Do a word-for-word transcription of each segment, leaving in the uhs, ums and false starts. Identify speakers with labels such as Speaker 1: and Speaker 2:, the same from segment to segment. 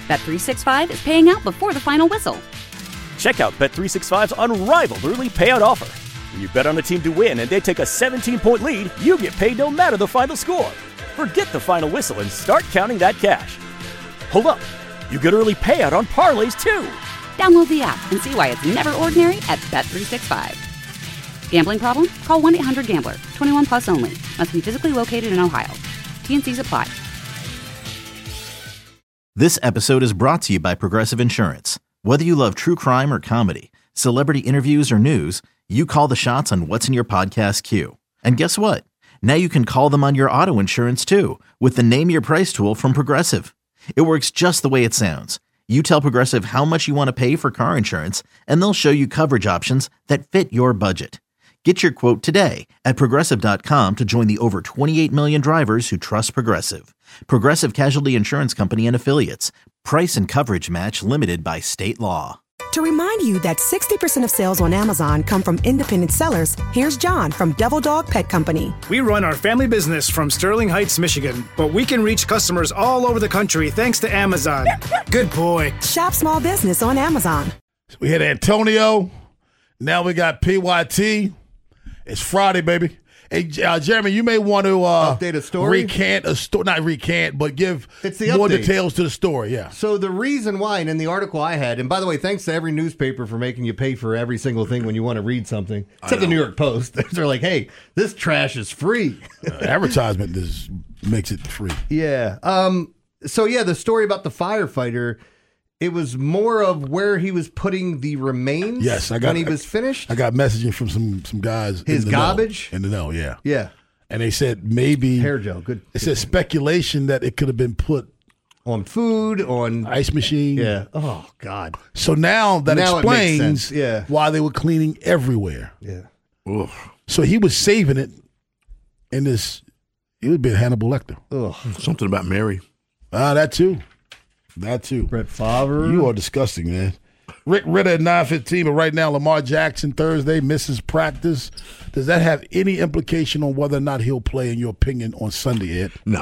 Speaker 1: Bet three sixty-five is paying out before the final whistle.
Speaker 2: Check out Bet three sixty-five's unrivaled early payout offer. When you bet on a team to win and they take a seventeen-point lead, you get paid no matter the final score. Forget the final whistle and start counting that cash. Hold up. You get early payout on parlays, too.
Speaker 1: Download the app and see why it's never ordinary at Bet three sixty-five. Gambling problem? Call one eight hundred gambler. twenty-one plus only. Must be physically located in Ohio. T N Cs apply.
Speaker 3: This episode is brought to you by Progressive Insurance. Whether you love true crime or comedy, celebrity interviews or news, you call the shots on what's in your podcast queue. And guess what? Now you can call them on your auto insurance too with the Name Your Price tool from Progressive. It works just the way it sounds. You tell Progressive how much you want to pay for car insurance, and they'll show you coverage options that fit your budget. Get your quote today at Progressive dot com to join the over twenty-eight million drivers who trust Progressive. Progressive Casualty Insurance Company and Affiliates. Price and coverage match limited by state law.
Speaker 4: To remind you that sixty percent of sales on Amazon come from independent sellers, here's John from Devil Dog Pet Company.
Speaker 5: We run our family business from Sterling Heights, Michigan, but we can reach customers all over the country thanks to Amazon. Good boy.
Speaker 4: Shop small business on Amazon.
Speaker 6: We hit Antonio. Now we got P Y T. It's Friday, baby. Hey, uh, Jeremy, you may want to uh,
Speaker 7: update a story.
Speaker 6: Recant a story, not recant, but give
Speaker 7: it's the
Speaker 6: more
Speaker 7: update.
Speaker 6: details to the story. Yeah.
Speaker 7: So the reason why, and in the article I had, and by the way, thanks to every newspaper for making you pay for every single thing when you want to read something, except the New York Post. They're like, hey, this trash is free.
Speaker 6: uh, advertisement is, makes it free.
Speaker 7: Yeah. Um. So yeah, the story about the firefighter. It was more of where he was putting the remains
Speaker 6: yes, I got,
Speaker 7: when he was finished.
Speaker 6: I got messaging from some some guys.
Speaker 7: His
Speaker 6: in the
Speaker 7: garbage?
Speaker 6: Know, in the know, yeah.
Speaker 7: Yeah.
Speaker 6: And they said maybe.
Speaker 7: Hair gel, good.
Speaker 6: It said speculation that it could have been put
Speaker 7: on food, on.
Speaker 6: Ice machine.
Speaker 7: Yeah. Oh, God.
Speaker 6: So now that
Speaker 7: now
Speaker 6: explains
Speaker 7: yeah.
Speaker 6: why they were cleaning everywhere.
Speaker 7: Yeah.
Speaker 6: Ugh. So he was saving it in this. It would have been Hannibal Lecter.
Speaker 7: Ugh.
Speaker 8: Something about Mary.
Speaker 6: Ah, that too. That too.
Speaker 7: Brett Favre.
Speaker 6: You are disgusting, man. Rick Ritter at nine fifteen, but right now Lamar Jackson Thursday misses practice. Does that have any implication on whether or not he'll play, in your opinion, on Sunday, Ed?
Speaker 8: No.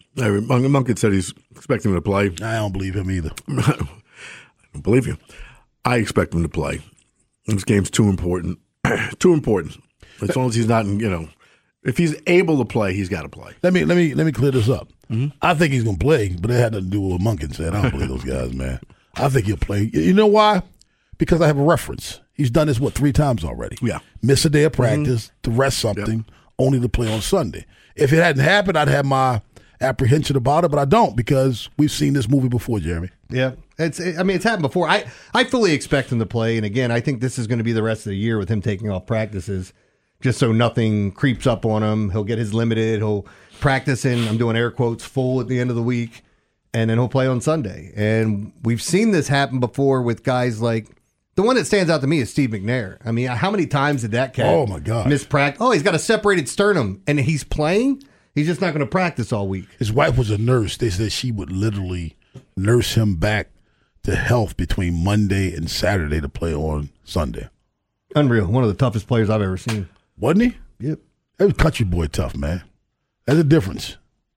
Speaker 8: Monken said he's expecting him to play.
Speaker 6: I don't believe him either.
Speaker 8: I don't believe you. I expect him to play. This game's too important. too important. As long as he's not, in, you know, if he's able to play, he's got to play.
Speaker 6: Let me let me let me clear this up. Mm-hmm. I think he's gonna play, but it had nothing to do with what Monken said. I don't believe those guys, man. I think he'll play. You know why? Because I have a reference. He's done this what three times already.
Speaker 8: Yeah,
Speaker 6: miss a day of practice mm-hmm. to rest something, yep. only to play on Sunday. If it hadn't happened, I'd have my apprehension about it, but I don't because we've seen this movie before, Jeremy.
Speaker 7: Yeah, it's. I mean, it's happened before. I I fully expect him to play, and again, I think this is going to be the rest of the year with him taking off practices. Just so nothing creeps up on him. He'll get his limited. He'll practice in, I'm doing air quotes, full at the end of the week, and then he'll play on Sunday. And we've seen this happen before with guys like, the one that stands out to me is Steve McNair. I mean, how many times did that cat
Speaker 6: oh my God.
Speaker 7: miss practice? Oh, he's got a separated sternum, and he's playing? He's just not going to practice all week.
Speaker 6: His wife was a nurse. They said she would literally nurse him back to health between Monday and Saturday to play on Sunday.
Speaker 7: Unreal. One of the toughest players I've ever seen.
Speaker 6: Wasn't he?
Speaker 7: Yep.
Speaker 6: That was country boy tough, man. There's a difference.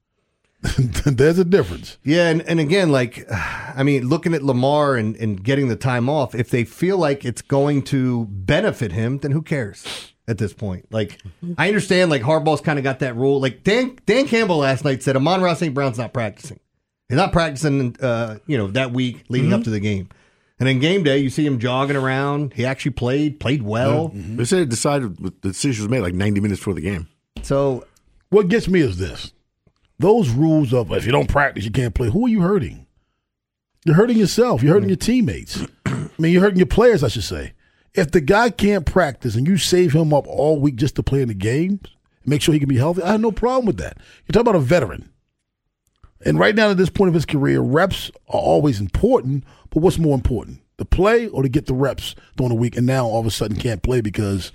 Speaker 6: There's a difference.
Speaker 7: Yeah, and, and again, like, I mean, looking at Lamar and, and getting the time off, if they feel like it's going to benefit him, then who cares at this point? Like, I understand, like, Harbaugh's kind of got that rule. Like, Dan Dan Campbell last night said Amon-Ra Saint Brown's not practicing. He's not practicing, uh, you know, that week leading mm-hmm. up to the game. And then game day, you see him jogging around. He actually played, played well.
Speaker 8: Mm-hmm. They said it decided the decision was made like ninety minutes before the game.
Speaker 7: So,
Speaker 6: what gets me is this. Those rules of if you don't practice, you can't play. Who are you hurting? You're hurting yourself. You're hurting your teammates. I mean, you're hurting your players, I should say. If the guy can't practice and you save him up all week just to play in the games, make sure he can be healthy, I have no problem with that. You're talking about a veteran. And right now at this point of his career, reps are always important, but what's more important, the play or to get the reps during the week? And now all of a sudden can't play because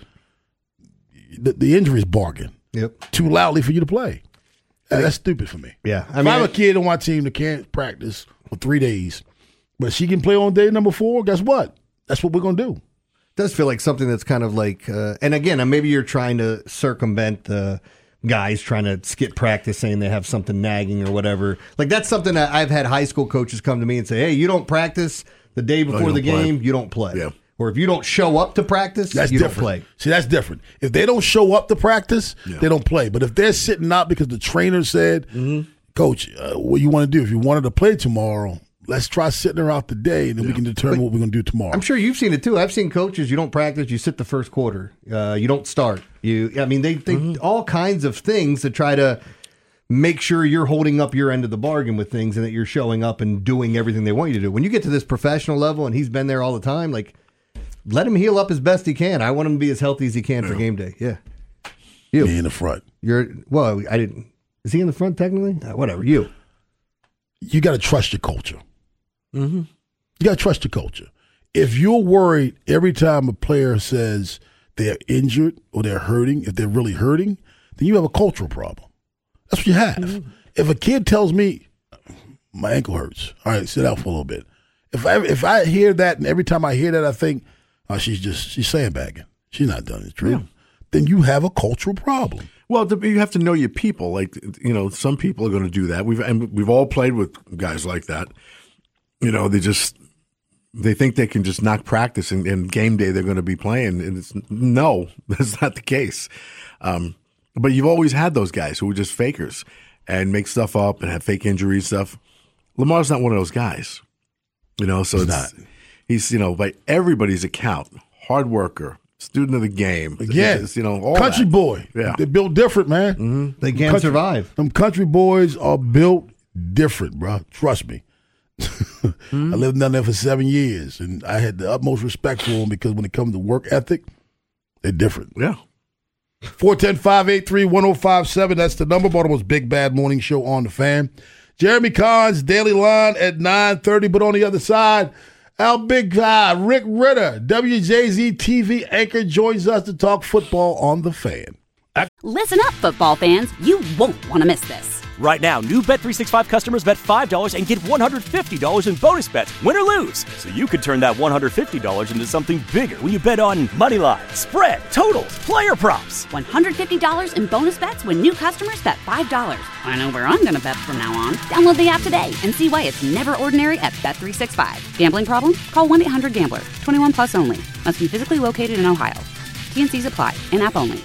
Speaker 6: the, the injury is barking
Speaker 7: yep.
Speaker 6: too loudly for you to play. And that's stupid for me.
Speaker 7: Yeah,
Speaker 6: I mean, if I have a kid on my team that can't practice for three days, but she can play on day number four, guess what? That's what we're going to do.
Speaker 7: It does feel like something that's kind of like, uh, and again, maybe you're trying to circumvent the guys trying to skip practice saying they have something nagging or whatever. Like, that's something that I've had high school coaches come to me and say, hey, you don't practice the day before
Speaker 8: oh,
Speaker 7: the game,
Speaker 8: play.
Speaker 7: you don't play.
Speaker 8: Yeah.
Speaker 7: Or if you don't show up to practice,
Speaker 6: that's
Speaker 7: you
Speaker 6: different.
Speaker 7: don't play.
Speaker 6: See, that's different. If they don't show up to practice,
Speaker 8: yeah.
Speaker 6: they don't play. But if they're sitting out because the trainer said,
Speaker 8: mm-hmm.
Speaker 6: Coach, uh, what you want to do? If you wanted to play tomorrow, let's try sitting her out today, and then yeah. we can determine but what we're going to do tomorrow.
Speaker 7: I'm sure you've seen it too. I've seen coaches, you don't practice, you sit the first quarter. Uh, you don't start. You, I mean, they think mm-hmm. all kinds of things to try to make sure you're holding up your end of the bargain with things and that you're showing up and doing everything they want you to do. When you get to this professional level and he's been there all the time, like, let him heal up as best he can. I want him to be as healthy as he can yeah. for game day. Yeah. You.
Speaker 6: Me in the front.
Speaker 7: You're, well, I didn't. Is he in the front technically? Uh, whatever. You.
Speaker 6: You got to trust your culture.
Speaker 8: Mm-hmm.
Speaker 6: You got to trust your culture. If you're worried every time a player says they're injured or they're hurting, if they're really hurting, then you have a cultural problem. That's what you have. Mm-hmm. If a kid tells me, my ankle hurts, all right, sit out for a little bit. If I if I hear that and every time I hear that I think, oh, she's just, she's sandbagging. She's not done it, true. Yeah. Then you have a cultural problem.
Speaker 8: Well, you have to know your people. Like, you know, some people are going to do that. We've and we've all played with guys like that. You know, they just they think they can just knock practice and, and game day they're going to be playing. And it's no, that's not the case. Um, but you've always had those guys who are just fakers and make stuff up and have fake injury stuff. Lamar's not one of those guys. You know, so
Speaker 6: he's
Speaker 8: it's,
Speaker 6: not.
Speaker 8: He's, you know, by everybody's account, hard worker, student of the game.
Speaker 6: Again,
Speaker 8: it's, you know, all
Speaker 6: country
Speaker 8: that.
Speaker 6: boy.
Speaker 8: Yeah.
Speaker 6: They're built different, man.
Speaker 8: Mm-hmm.
Speaker 7: They can't
Speaker 6: country,
Speaker 7: survive.
Speaker 6: Them country boys are built different, bro. Trust me. mm-hmm. I lived down there for seven years, and I had the utmost respect for them because when it comes to work ethic, they're different.
Speaker 8: Yeah.
Speaker 6: four one zero, five eight three, one zero five seven. That's the number. Baltimore's Big Bad Morning Show on the Fan. Jeremy Collins, Daily Line at nine thirty. But on the other side, our big guy, Rick Ritter, W J Z T V anchor, joins us to talk football on the Fan.
Speaker 1: Listen up, football fans. You won't want to miss this.
Speaker 2: Right now, new Bet three sixty-five customers bet five dollars and get one hundred fifty dollars in bonus bets, win or lose. So you could turn that one hundred fifty dollars into something bigger when you bet on money line, spread, totals, player props.
Speaker 1: one hundred fifty dollars in bonus bets when new customers bet five dollars. I know where I'm going to bet from now on. Download the app today and see why it's never ordinary at Bet three sixty-five. Gambling problem? Call one eight hundred gambler. twenty-one plus only. Must be physically located in Ohio. T N Cs apply. In-app only.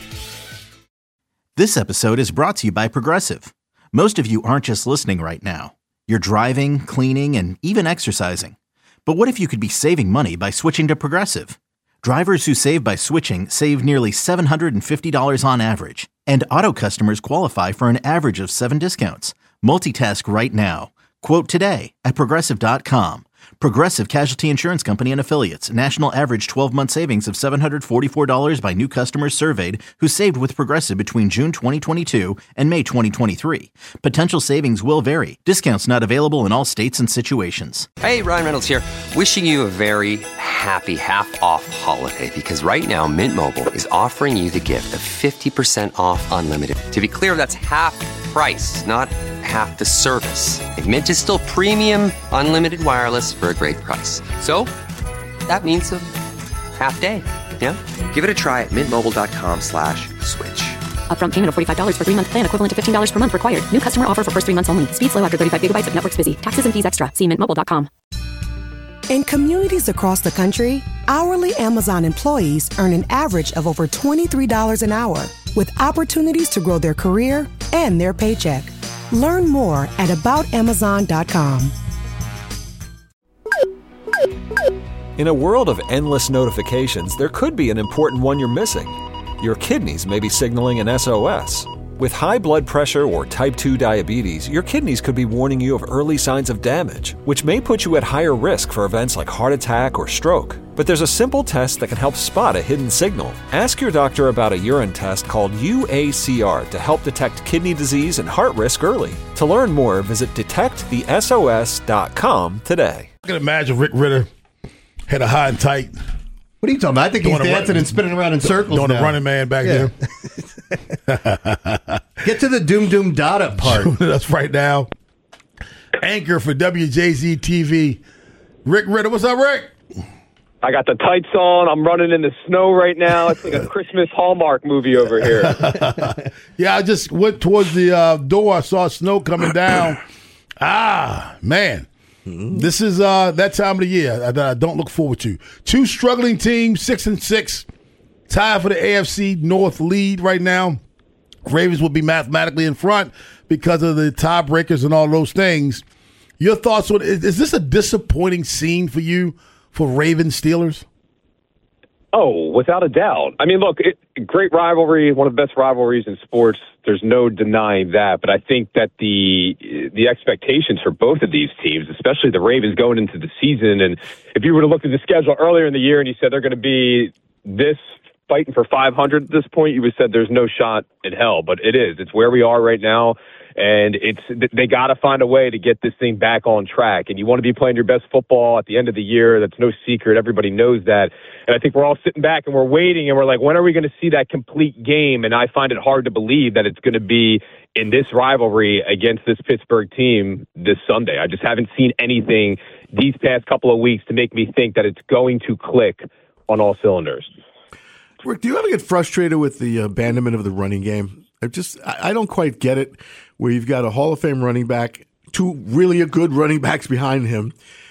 Speaker 3: This episode is brought to you by Progressive. Most of you aren't just listening right now. You're driving, cleaning, and even exercising. But what if you could be saving money by switching to Progressive? Drivers who save by switching save nearly seven hundred fifty dollars on average. And auto customers qualify for an average of seven discounts. Multitask right now. Quote today at Progressive dot com. Progressive Casualty Insurance Company and Affiliates. National average twelve-month savings of seven hundred forty-four dollars by new customers surveyed who saved with Progressive between June twenty twenty-two and May twenty twenty-three. Potential savings will vary. Discounts not available in all states and situations.
Speaker 9: Hey, Ryan Reynolds here. Wishing you a very happy half-off holiday because right now Mint Mobile is offering you the gift of fifty percent off unlimited. To be clear, that's half price, not half the service. And Mint is still premium unlimited wireless for a great price. So that means a half day. Yeah? Give it a try at mintmobile.com slash switch.
Speaker 10: Upfront payment of forty-five dollars for three-month plan equivalent to fifteen dollars per month required. New customer offer for first three months only. Speed slow after thirty-five gigabytes if network's busy. Taxes and fees extra. See mint mobile dot com.
Speaker 4: In communities across the country, hourly Amazon employees earn an average of over twenty-three dollars an hour, with opportunities to grow their career and their paycheck. Learn more at about amazon dot com.
Speaker 11: In a world of endless notifications, there could be an important one you're missing. Your kidneys may be signaling an S O S. With high blood pressure or type two diabetes, your kidneys could be warning you of early signs of damage, which may put you at higher risk for events like heart attack or stroke. But there's a simple test that can help spot a hidden signal. Ask your doctor about a urine test called U A C R to help detect kidney disease and heart risk early. To learn more, visit detect the S O S dot com today.
Speaker 6: I can imagine Rick Ritter had a high and tight.
Speaker 7: What are you talking about? I think he's dancing run, and spinning around in circles
Speaker 6: doing
Speaker 7: now.
Speaker 6: a running man back
Speaker 7: yeah.
Speaker 6: there.
Speaker 7: Get to the Doom Doom Dada part.
Speaker 6: That's right now. Anchor for W J Z T V, Rick Ritter. What's up, Rick?
Speaker 12: I got the tights on. I'm running in the snow right now. It's like a Christmas Hallmark movie over here.
Speaker 6: Yeah, I just went towards the uh, door. I saw snow coming down. Ah, man. Mm-hmm. This is uh, that time of the year that I don't look forward to. Two struggling teams, six and six, tied for the A F C North lead right now. Ravens will be mathematically in front because of the tiebreakers and all those things. Your thoughts on is, is this a disappointing scene for you for Ravens Steelers?
Speaker 12: Oh, without a doubt. I mean, look, it, great rivalry, one of the best rivalries in sports. There's no denying that. But I think that the the expectations for both of these teams, especially the Ravens going into the season, and if you were to look at the schedule earlier in the year and you said they're going to be this fighting for five hundred at this point, you would have said there's no shot in hell. But it is. It's where we are right now. And it's they got to find a way to get this thing back on track. And you want to be playing your best football at the end of the year. That's no secret. Everybody knows that. And I think we're all sitting back and we're waiting and we're like, when are we going to see that complete game? And I find it hard to believe that it's going to be in this rivalry against this Pittsburgh team this Sunday. I just haven't seen anything these past couple of weeks to make me think that it's going to click on all cylinders.
Speaker 8: Rick, do you ever get frustrated with the abandonment of the running game? I just I don't quite get it, where you've got a Hall of Fame running back, two really good running backs behind him,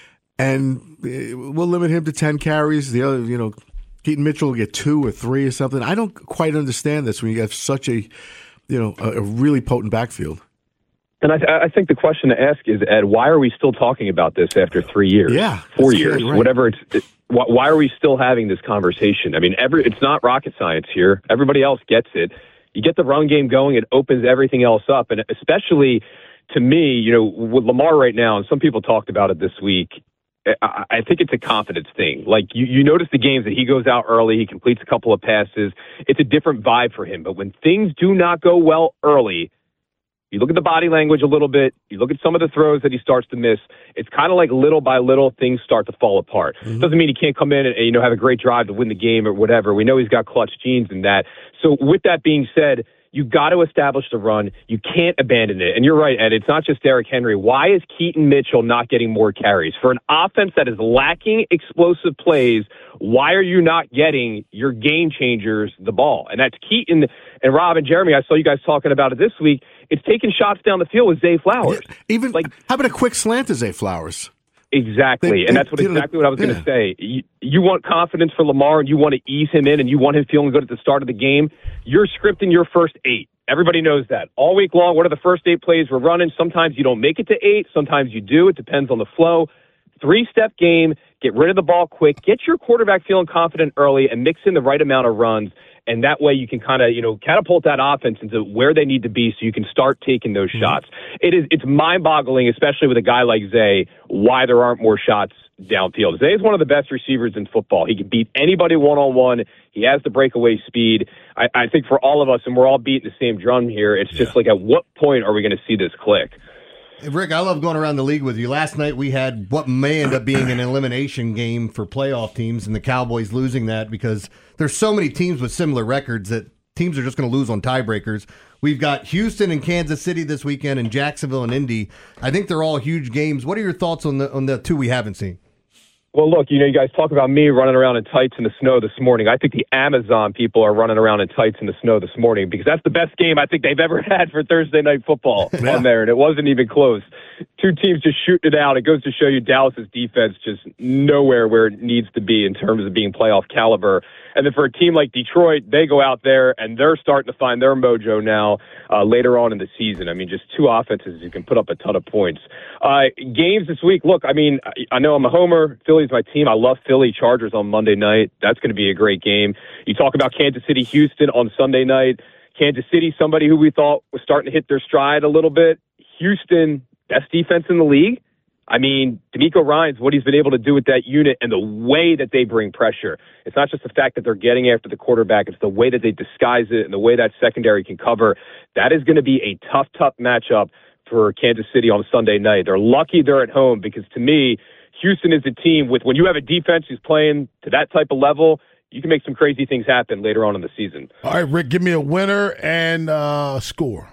Speaker 8: and we'll limit him to ten carries. The other, you know, Keaton Mitchell will get two or three or something. I don't quite understand this when you have such a, you know, a, a really potent backfield.
Speaker 12: And I, th- I think the question to ask is, Ed, why are we still talking about this after three years?
Speaker 8: Yeah,
Speaker 12: four years,
Speaker 8: right.
Speaker 12: whatever it's. It, why, why are we still having this conversation? I mean, every it's not rocket science here. Everybody else gets it. You get the run game going, it opens everything else up. And especially to me, you know, with Lamar right now, and some people talked about it this week, I, I think it's a confidence thing. Like, you, you notice the games that he goes out early, he completes a couple of passes. It's a different vibe for him. But when things do not go well early, you look at the body language a little bit, you look at some of the throws that he starts to miss, it's kind of like little by little things start to fall apart. Mm-hmm. Doesn't mean he can't come in and, you know, have a great drive to win the game or whatever. We know he's got clutch genes in that. So with that being said, you got to establish the run. You can't abandon it. And you're right, Ed, it's not just Derrick Henry. Why is Keaton Mitchell not getting more carries? For an offense that is lacking explosive plays, why are you not getting your game changers the ball? And that's Keaton and Rob and Jeremy. I saw you guys talking about it this week. It's taking shots down the field with Zay Flowers.
Speaker 8: Yeah, even like, how about a quick slant to Zay Flowers?
Speaker 12: Exactly,
Speaker 8: they,
Speaker 12: and that's what exactly what I was
Speaker 8: yeah.
Speaker 12: going to say. You, you want confidence for Lamar, and you want to ease him in, and you want him feeling good at the start of the game. You're scripting your first eight. Everybody knows that. All week long, what are the first eight plays we're running? Sometimes you don't make it to eight. Sometimes you do. It depends on the flow. Three-step game. Get rid of the ball quick. Get your quarterback feeling confident early and mix in the right amount of runs. And that way you can kind of, you know, catapult that offense into where they need to be so you can start taking those mm-hmm. shots. It is, it's mind-boggling, especially with a guy like Zay, why there aren't more shots downfield. Zay is one of the best receivers in football. He can beat anybody one-on-one. He has the breakaway speed. I, I think for all of us, and we're all beating the same drum here, it's just yeah. like, at what point are we going to see this click?
Speaker 7: Hey, Rick, I love going around the league with you. Last night we had what may end up being an elimination game for playoff teams, and the Cowboys losing that because there's so many teams with similar records that teams are just going to lose on tiebreakers. We've got Houston and Kansas City this weekend and Jacksonville and Indy. I think they're all huge games. What are your thoughts on the on the two we haven't seen?
Speaker 12: Well, look, you know, you guys talk about me running around in tights in the snow this morning. I think the Amazon people are running around in tights in the snow this morning because that's the best game I think they've ever had for Thursday Night Football yeah. on there, and it wasn't even close. Two teams just shooting it out. It goes to show you Dallas's defense just nowhere where it needs to be in terms of being playoff caliber. And then for a team like Detroit, they go out there and they're starting to find their mojo now uh, later on in the season. I mean, just two offenses you can put up a ton of points. Uh, games this week, look, I mean, I know I'm a homer. Philly's my team. I love Philly Chargers on Monday night. That's going to be a great game. You talk about Kansas City, Houston on Sunday night. Kansas City, somebody who we thought was starting to hit their stride a little bit. Houston, best defense in the league. I mean, D'Amico Ryans, what he's been able to do with that unit and the way that they bring pressure. It's not just the fact that they're getting after the quarterback. It's the way that they disguise it and the way that secondary can cover. That is going to be a tough, tough matchup for Kansas City on Sunday night. They're lucky they're at home because, to me, Houston is a team with, when you have a defense who's playing to that type of level, you can make some crazy things happen later on in the season.
Speaker 6: All right, Rick, give me a winner and uh, score.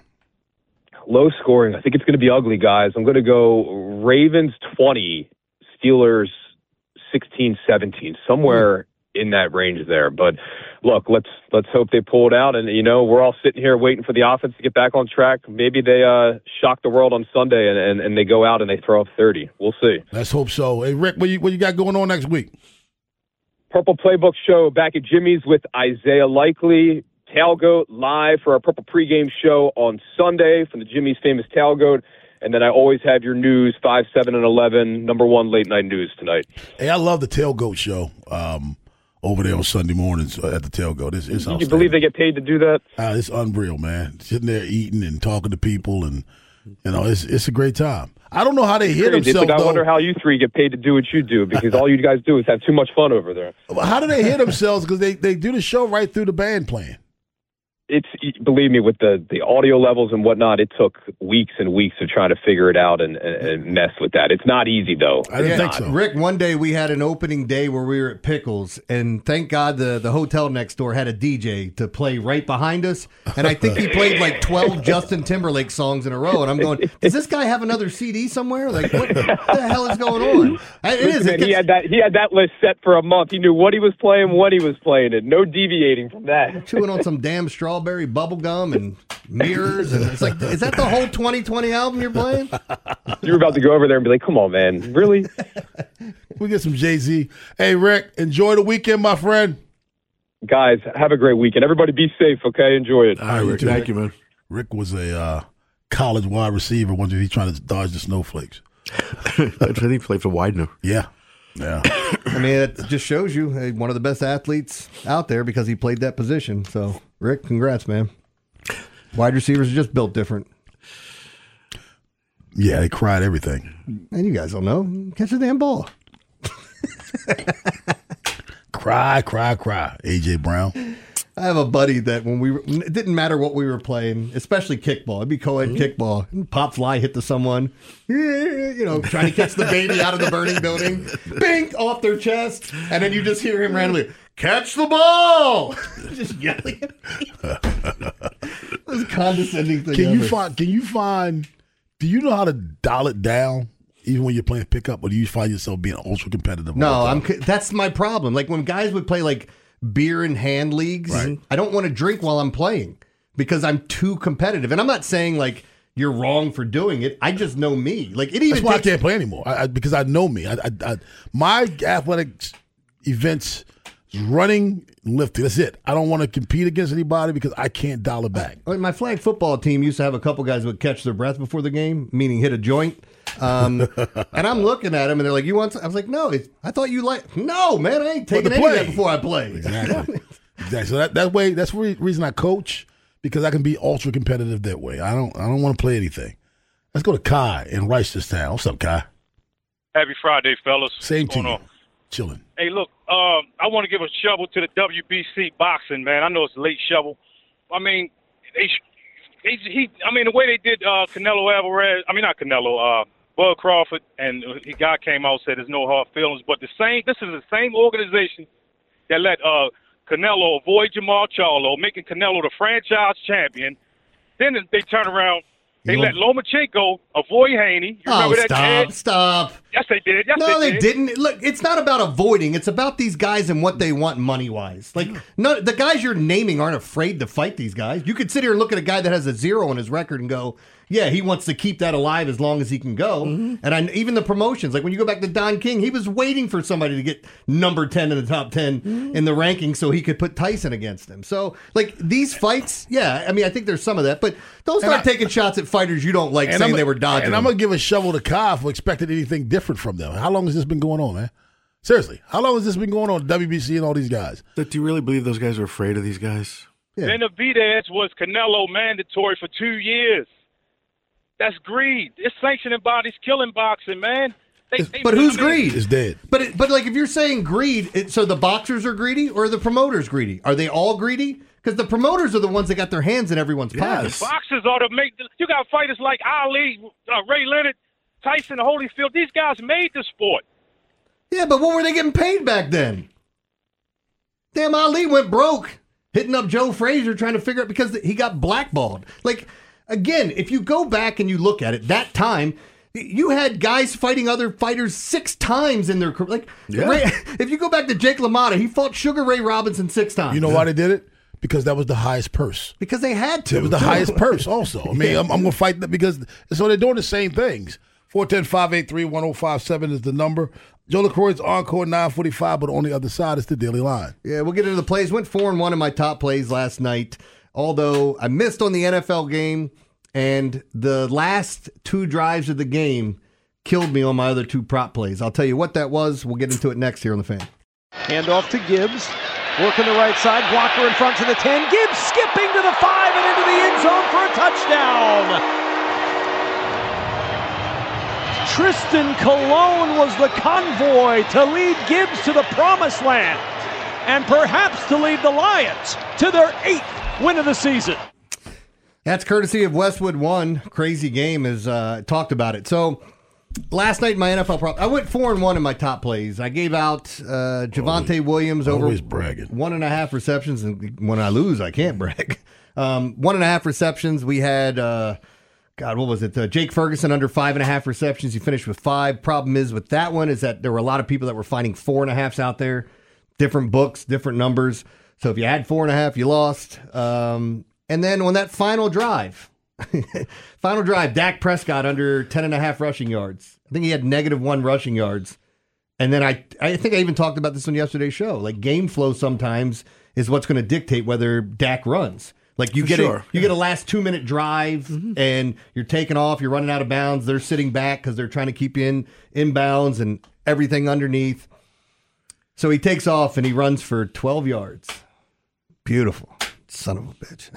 Speaker 12: Low scoring. I think it's going to be ugly, guys. I'm going to go Ravens twenty, Steelers sixteen, seventeen, somewhere in that range there. But look, let's let's hope they pull it out. And, you know, we're all sitting here waiting for the offense to get back on track. Maybe they uh, shock the world on Sunday and, and, and they go out and they throw up thirty. We'll see.
Speaker 6: Let's hope so. Hey, Rick, what you, what you got going on next week?
Speaker 12: Purple Playbook Show back at Jimmy's with Isaiah Likely. Tailgoat live for our Purple pregame show on Sunday from the Jimmy's Famous Tailgoat. And then I always have your news, five, seven, and eleven, number one late night news tonight.
Speaker 6: Hey, I love the Tailgoat show um, over there on Sunday mornings at the Tailgoat. It's, it's
Speaker 12: Do you believe they get paid to do that?
Speaker 6: Uh, it's unreal, man. Sitting there eating and talking to people, and you know, it's it's a great time. I don't know how they hit
Speaker 12: Crazy.
Speaker 6: themselves,
Speaker 12: like, I
Speaker 6: though.
Speaker 12: wonder how you three get paid to do what you do, because all you guys do is have too much fun over there.
Speaker 6: How do they hit themselves? Because they, they do the show right through the band playing.
Speaker 12: It's, believe me, with the, the audio levels and whatnot, it took weeks and weeks of trying to figure it out and, and, and mess with that. It's not easy, though.
Speaker 6: I didn't think so.
Speaker 7: Rick, one day we had an opening day where we were at Pickles, and thank God the, the hotel next door had a D J to play right behind us. And I think he played like twelve Justin Timberlake songs in a row. And I'm going, does this guy have another C D somewhere? Like, what the hell is going on? It is.
Speaker 12: Man,
Speaker 7: It gets,
Speaker 12: he had that he had that list set for a month. He knew what he was playing, when he was playing it. No deviating from that.
Speaker 7: chewing on some damn strawberry bubble gum and mirrors, and it's like, is that the whole twenty twenty album you're playing?
Speaker 12: You were about to go over there and be like, come on, man. Really?
Speaker 6: We get some Jay-Z. Hey, Rick, enjoy the weekend, my friend.
Speaker 12: Guys, have a great weekend. Everybody be safe, okay? Enjoy it.
Speaker 8: All right, Rick. Thank you, man.
Speaker 6: Rick was a uh, college wide receiver. Wonder if he's trying to dodge the snowflakes.
Speaker 8: I think he played for Widener.
Speaker 6: Yeah. Yeah.
Speaker 7: I mean, it just shows you hey, one of the best athletes out there because he played that position. So, Rick, congrats, man. Wide receivers are just built different.
Speaker 6: Yeah, they cried everything.
Speaker 7: And you guys don't know. Catch the damn ball.
Speaker 6: Cry, cry, cry. A J Brown.
Speaker 7: I have a buddy that when we were, it didn't matter what we were playing, especially kickball. It'd be co-ed
Speaker 6: Mm-hmm.
Speaker 7: kickball. Pop fly hit to someone, you know, trying to catch the baby out of the burning building. Bink off their chest, and then you just hear him randomly catch the ball, just yelling at me. Those condescending thing.
Speaker 6: Can
Speaker 7: ever.
Speaker 6: you find? Can you find? Do you know how to dial it down, even when you're playing pickup, or do you find yourself being ultra competitive?
Speaker 7: No,
Speaker 6: all the
Speaker 7: I'm.
Speaker 6: time?
Speaker 7: That's my problem. Like when guys would play like beer and hand leagues,
Speaker 6: Right.
Speaker 7: I don't want to drink while I'm playing because I'm too competitive. And I'm not saying like you're wrong for doing it. I just know me. Like it even
Speaker 6: That's why
Speaker 7: takes,
Speaker 6: I can't play anymore. I, I, because I know me. I, I, I, my athletics events is running, lifting. That's it. I don't want to compete against anybody because I can't dial it back.
Speaker 7: Like my flag football team used to have a couple guys who would catch their breath before the game, meaning hit a joint. Um, and I'm looking at them, and they're like, "You want?" Some? I was like, "No, it's, I thought you like." No, man, I ain't taking
Speaker 6: to
Speaker 7: any of
Speaker 6: play.
Speaker 7: that before I play.
Speaker 6: Exactly. Exactly. So that, that way, that's the reason I coach, because I can be ultra competitive that way. I don't I don't want to play anything. Let's go to Kai in Reisterstown. What's up, Kai?
Speaker 13: Happy Friday, fellas.
Speaker 6: Same
Speaker 13: What's
Speaker 6: to
Speaker 13: going
Speaker 6: you.
Speaker 13: on?
Speaker 6: Chilling.
Speaker 13: Hey, look, um, I want to give a shovel to the W B C boxing, man. I know it's a late shovel. I mean, they, they he, I mean, the way they did uh, Canelo Alvarez, I mean, not Canelo, uh, Bud Crawford, and the guy came out and said there's no hard feelings. But the same, this is the same organization that let uh, Canelo avoid Jamal Charlo, making Canelo the franchise champion. Then they turn around. They
Speaker 7: You
Speaker 13: let
Speaker 7: know-
Speaker 13: Lomachenko avoid Haney. You
Speaker 7: Oh,
Speaker 13: remember that?
Speaker 7: stop,
Speaker 13: Ted?
Speaker 7: stop.
Speaker 13: Yes, they did. Yes,
Speaker 7: No,
Speaker 13: they,
Speaker 7: they
Speaker 13: did.
Speaker 7: didn't. Look, it's not about avoiding. It's about these guys and what they want money wise. Like, no, the guys you're naming aren't afraid to fight these guys. You could sit here and look at a guy that has a zero on his record and go, yeah, he wants to keep that alive as long as he can go. And I, even the promotions, like when you go back to Don King, he was waiting for somebody to get number ten in the top ten in the ranking so he could put Tyson against him. So, like, these fights, yeah, I mean, I think there's some of that, but don't start
Speaker 6: I-
Speaker 7: taking shots at fighters you don't like
Speaker 6: And
Speaker 7: saying
Speaker 6: I'm-
Speaker 7: they were dodging.
Speaker 6: And I'm
Speaker 7: them.
Speaker 6: going to give a shovel to Kai for expecting anything different from them. How long has this been going on, man? Seriously, how long has this been going on, W B C and all these guys?
Speaker 8: Do you really believe those guys are afraid of these guys?
Speaker 7: Yeah.
Speaker 13: Benavidez was Canelo mandatory for two years. That's greed. It's sanctioning bodies killing boxing, man. They, they,
Speaker 7: But who's
Speaker 13: I mean,
Speaker 7: greed?
Speaker 6: It's dead.
Speaker 7: But it, but like if you're saying greed, it, so the boxers are greedy or the promoters greedy? Are they all greedy? Because the promoters are the ones that got their hands in everyone's pockets.
Speaker 13: Boxers ought to make. You got fighters like Ali, uh, Ray Leonard, Tyson Holyfield. These guys made the sport.
Speaker 7: Yeah, but what were they getting paid back then? Damn, Ali went broke hitting up Joe Frazier trying to figure out because he got blackballed. Like, again, if you go back and you look at it, that time, You had guys fighting other fighters six times in their career. Like,
Speaker 6: Yeah.
Speaker 7: Ray, if you go back to Jake LaMotta, he fought Sugar Ray Robinson six times.
Speaker 6: You know why they did it? Because that was the highest purse.
Speaker 7: Because they had to.
Speaker 6: It was the highest purse also. I mean, I'm, I'm going to fight that because so they're doing the same things. four one zero, five eight three, one zero five seven is the number. Joe LaCroix's Encore nine forty-five, but on the other side is the Daily Line.
Speaker 7: Yeah, we'll get into the plays. Went four and one in my top plays last night, although I missed on the N F L game, and the last two drives of the game killed me on my other two prop plays. I'll tell you what that was. We'll get into it next here on The Fan.
Speaker 14: Handoff to Gibbs. Working the right side. Blocker in front to the ten. Gibbs skipping to the five and into the end zone for a touchdown. Tristan Colon was the convoy to lead Gibbs to the promised land and perhaps to lead the Lions to their eighth win of the season.
Speaker 7: That's courtesy of Westwood One. Crazy game as uh, talked about it. So last night in my N F L prop, I went four and one in my top plays. I gave out uh, Javonte Williams over
Speaker 6: always bragging.
Speaker 7: one and a half receptions, and when I lose, I can't brag. Um, one and a half receptions. We had. Uh, God, what was it? Uh, Jake Ferguson under five and a half receptions. He finished with five. Problem is with that one is that there were a lot of people that were finding four and a halves out there. Different books, different numbers. So if you had four and a half, you lost. Um, and then on that final drive, final drive, Dak Prescott under ten and a half rushing yards. I think he had negative one rushing yards. And then I, I think I even talked about this on yesterday's show. Like game flow sometimes is what's going to dictate whether Dak runs. Like you
Speaker 8: For
Speaker 7: get
Speaker 8: sure.
Speaker 7: a you get a last two minute drive mm-hmm. and you're taking off, you're running out of bounds. They're sitting back because they're trying to keep you in inbounds and everything underneath. So he takes off and he runs for twelve yards. Beautiful, son of a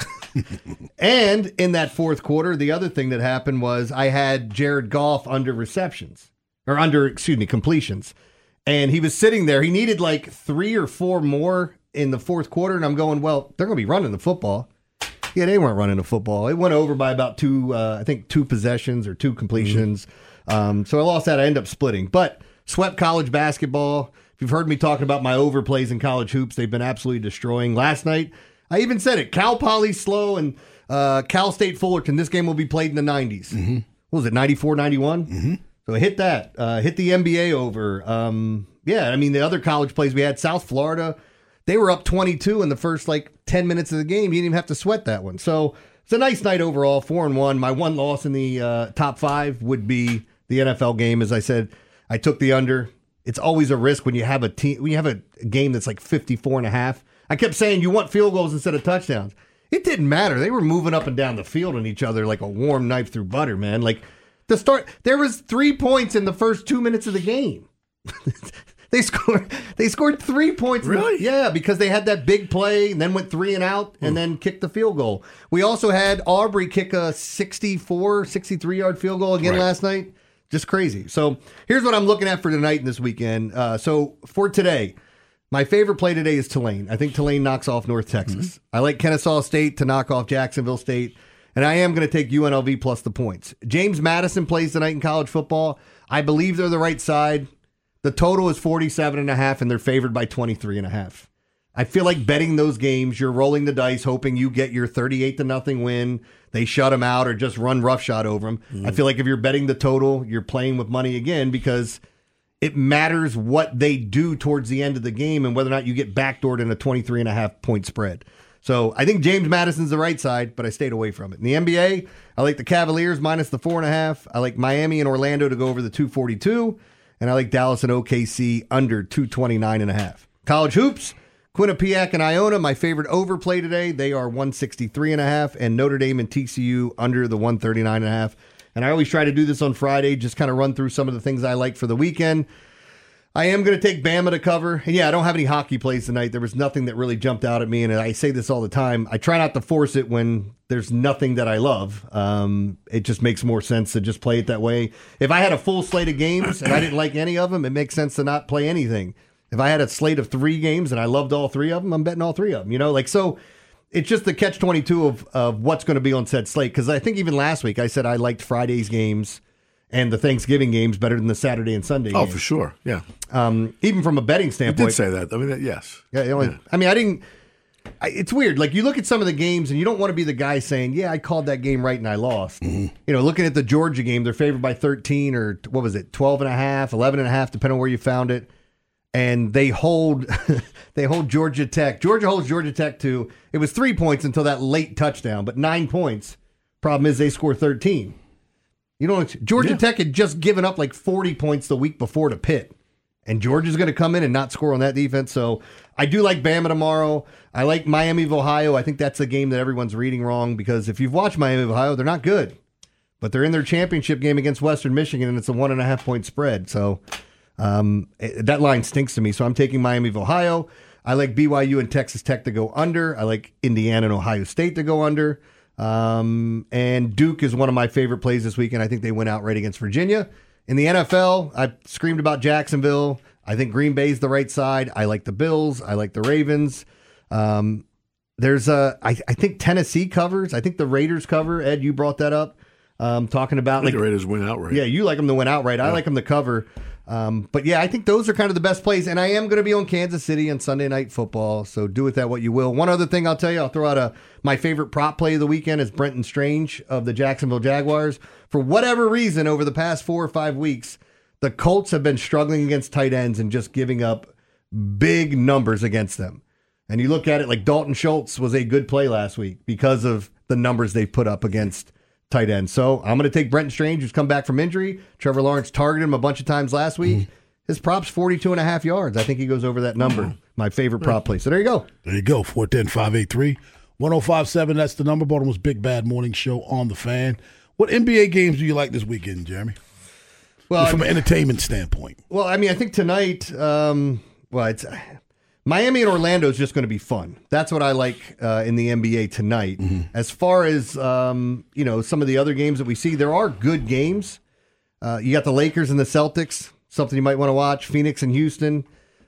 Speaker 7: bitch. And in that fourth quarter, the other thing that happened was I had Jared Goff under receptions or under excuse me completions, and he was sitting there. He needed like three or four more in the fourth quarter, and I'm going, well, they're going to be running the football. Yeah, they weren't running the football. It went over by about two, uh, I think, two possessions or two completions. Mm-hmm. Um, so I lost that. I ended up splitting. But swept college basketball. If you've heard me talking about my overplays in college hoops, they've been absolutely destroying. Last night, I even said it. Cal Poly Slow and uh, Cal State Fullerton. This game will be played in the nineties. Mm-hmm. What was it, ninety-four, ninety-one? Mm-hmm. So I hit that. Uh, hit the N B A over. Um, yeah, I mean, the other college plays we had, South Florida, they were up twenty-two in the first, like, ten minutes of the game. You didn't even have to sweat that one. So it's a nice night overall, four and one. My one loss in the uh, top five would be the N F L game. As I said, I took the under. It's always a risk when you have a team, when you have a game that's like fifty-four and a half. I kept saying you want field goals instead of touchdowns. It didn't matter. They were moving up and down the field on each other like a warm knife through butter, man. Like the start, there was three points in the first two minutes of the game. They scored. They scored three points.
Speaker 8: Really?
Speaker 7: The, yeah, because they had that big play, and then went three and out, and mm. then kicked the field goal. We also had Aubrey kick a sixty-four, sixty-three yard field goal again right. last night. Just crazy. So here's what I'm looking at for tonight and this weekend. Uh, so for today, my favorite play today is Tulane. I think Tulane knocks off North Texas. Mm-hmm. I like Kennesaw State to knock off Jacksonville State, and I am going to take U N L V plus the points. James Madison plays tonight in college football. I believe they're the right side. The total is forty-seven and a half, and they're favored by twenty-three and a half. I feel like betting those games, you're rolling the dice, hoping you get your thirty-eight to nothing win. They shut them out or just run roughshod over them. Mm. I feel like if you're betting the total, you're playing with money again because it matters what they do towards the end of the game and whether or not you get backdoored in a twenty-three and a half point spread. So I think James Madison's the right side, but I stayed away from it. In the N B A, I like the Cavaliers minus the four and a half. I like Miami and Orlando to go over the two forty-two. And I like Dallas and O K C under two twenty-nine and a half. College hoops, Quinnipiac and Iona, my favorite overplay today. They are one sixty-three and a half, and Notre Dame and T C U under the one thirty-nine and a half. And I always try to do this on Friday, just kind of run through some of the things I like for the weekend. I am going to take Bama to cover. And yeah, I don't have any hockey plays tonight. There was nothing that really jumped out at me, and I say this all the time. I try not to force it when there's nothing that I love. Um, it just makes more sense to just play it that way. If I had a full slate of games and I didn't like any of them, it makes sense to not play anything. If I had a slate of three games and I loved all three of them, I'm betting all three of them. You know, like so. It's just the catch twenty-two of of what's going to be on said slate. Because I think even last week I said I liked Friday's games and the Thanksgiving games better than the Saturday and Sunday
Speaker 8: oh,
Speaker 7: games.
Speaker 8: for sure. Yeah.
Speaker 7: Um, even from a betting standpoint.
Speaker 8: You did say that. I mean, yes.
Speaker 7: Yeah, you know, yeah. I mean, I didn't. I, it's weird. Like, you look at some of the games, and you don't want to be the guy saying, yeah, I called that game right and I lost.
Speaker 6: Mm-hmm.
Speaker 7: You know, looking at the Georgia game, they're favored by thirteen or, what was it, twelve and a half, eleven and a half, depending on where you found it. And they hold they hold Georgia Tech. Georgia holds Georgia Tech to, it was three points until that late touchdown, but nine points. Problem is they score thirteen. You know, Georgia yeah. Tech had just given up like forty points the week before to Pitt. And Georgia's going to come in and not score on that defense. So I do like Bama tomorrow. I like Miami of Ohio. I think that's a game that everyone's reading wrong because if you've watched Miami of Ohio, they're not good. But they're in their championship game against Western Michigan, and it's a one and a half point spread. So um, that line stinks to me. So I'm taking Miami of Ohio. I like B Y U and Texas Tech to go under. I like Indiana and Ohio State to go under. Um, and Duke is one of my favorite plays this weekend. I think they win outright against Virginia. In the N F L, I screamed about Jacksonville. I think Green Bay's the right side. I like the Bills. I like the Ravens. Um, there's a, I, I think Tennessee covers. I think the Raiders cover. Ed, you brought that up. Um, talking about
Speaker 8: I think
Speaker 7: like
Speaker 8: the Raiders win outright.
Speaker 7: Yeah, you like them to win outright. I
Speaker 8: Yeah.
Speaker 7: like them to cover. Um, but yeah, I think those are kind of the best plays. And I am going to be on Kansas City on Sunday Night Football. So do with that what you will. One other thing I'll tell you, I'll throw out a my favorite prop play of the weekend is Brenton Strange of the Jacksonville Jaguars. For whatever reason, over the past four or five weeks, the Colts have been struggling against tight ends and just giving up big numbers against them. And you look at it like Dalton Schultz was a good play last week because of the numbers they've put up against tight ends. So I'm going to take Brenton Strange, who's come back from injury. Trevor Lawrence targeted him a bunch of times last week. Mm-hmm. His prop's forty-two and a half yards. I think he goes over that number. Mm-hmm. My favorite prop play. So there you go.
Speaker 6: There you go. four one zero, five eight three, one zero five seven. That's the number. Baltimore's Big Bad Morning Show on the Fan. What N B A games do you like this weekend, Jeremy? Well, from I mean, an entertainment standpoint.
Speaker 7: Well, I mean, I think tonight, um, well, it's Miami and Orlando is just going to be fun. That's what I like uh, in the N B A tonight. Mm-hmm. As far as um, you know, some of the other games that we see, there are good games. Uh, you got the Lakers and the Celtics, something you might want to watch. Phoenix and Houston.